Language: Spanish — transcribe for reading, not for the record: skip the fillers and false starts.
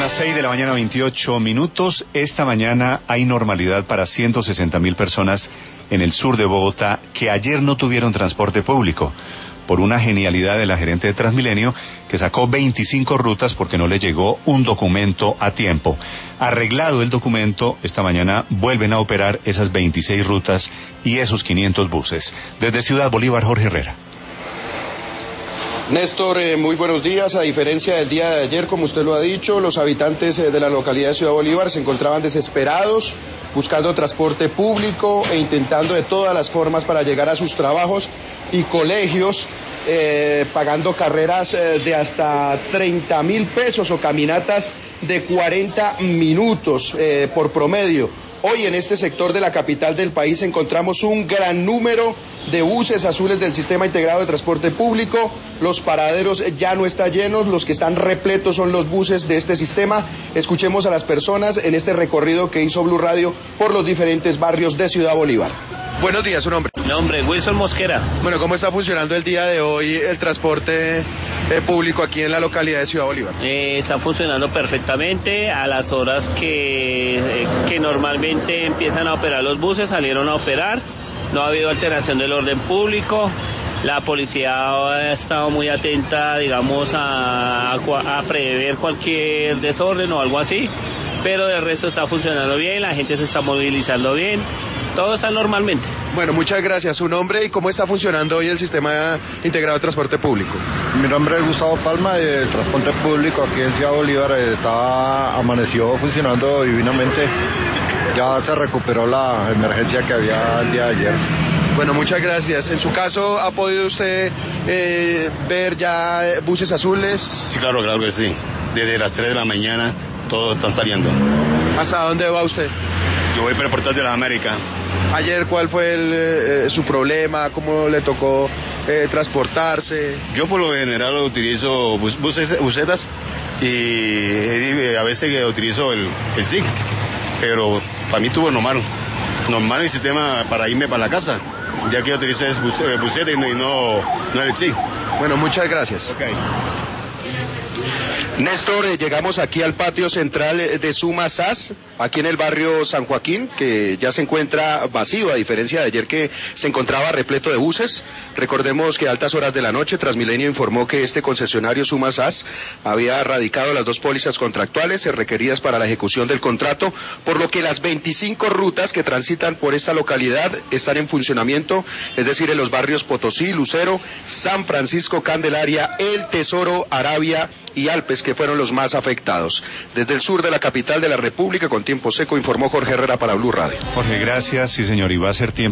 Son las 6 de la mañana, 28 minutos. Esta mañana hay normalidad para 160.000 personas en el sur de Bogotá que ayer no tuvieron transporte público por una genialidad de la gerente de Transmilenio que sacó 25 rutas porque no le llegó un documento a tiempo. Arreglado el documento, esta mañana vuelven a operar esas 26 rutas y esos 500 buses. Desde Ciudad Bolívar, Jorge Herrera. Néstor, muy buenos días. A diferencia del día de ayer, como usted lo ha dicho, los habitantes de la localidad de Ciudad Bolívar se encontraban desesperados, buscando transporte público e intentando de todas las formas para llegar a sus trabajos y colegios, pagando carreras de hasta 30.000 pesos o caminatas de 40 minutos por promedio. Hoy en este sector de la capital del país encontramos un gran número de buses azules del Sistema Integrado de Transporte Público. Los paraderos ya no están llenos, los que están repletos son los buses de este sistema. Escuchemos a las personas en este recorrido que hizo Blue Radio por los diferentes barrios de Ciudad Bolívar. Buenos días, ¿su nombre? Nombre, Wilson Mosquera. Bueno, ¿cómo está funcionando el día de hoy el transporte público aquí en la localidad de Ciudad Bolívar? Está funcionando perfectamente a las horas que normalmente empiezan a operar los buses, salieron a operar, no ha habido alteración del orden público. La policía ha estado muy atenta, digamos, a prever cualquier desorden o algo así, pero de resto está funcionando bien, la gente se está movilizando bien, todo está normalmente. Bueno, muchas gracias. ¿Su nombre y cómo está funcionando hoy el Sistema Integrado de Transporte Público? Mi nombre es Gustavo Palma, el transporte público aquí en Ciudad Bolívar amaneció funcionando divinamente. Ya se recuperó la emergencia que había el día de ayer. Bueno, muchas gracias. En su caso, ¿ha podido usted ver ya buses azules? Sí, claro que sí. Desde las 3 de la mañana todos están saliendo. ¿Hasta dónde va usted? Yo voy para el Portal de la América. Ayer, ¿cuál fue su problema? ¿Cómo le tocó transportarse? Yo por lo general utilizo busetas y a veces utilizo el SIG, pero para mí estuvo normal el sistema para irme para la casa, ya que yo utilizo buseta y no el SIG. Bueno, muchas gracias. Okay. Néstor, llegamos aquí al patio central de Suma SAS, aquí en el barrio San Joaquín, que ya se encuentra vacío, a diferencia de ayer que se encontraba repleto de buses. Recordemos que a altas horas de la noche Transmilenio informó que este concesionario Suma SAS había radicado las 2 pólizas contractuales requeridas para la ejecución del contrato, por lo que las 25 rutas que transitan por esta localidad están en funcionamiento, es decir, en los barrios Potosí, Lucero, San Francisco, Candelaria, El Tesoro, Arabia y Alpes, que fueron los más afectados. Desde el sur de la capital de la República, con tiempo seco, informó Jorge Herrera para Blue Radio. Jorge, gracias. Sí, señor, y va a ser tiempo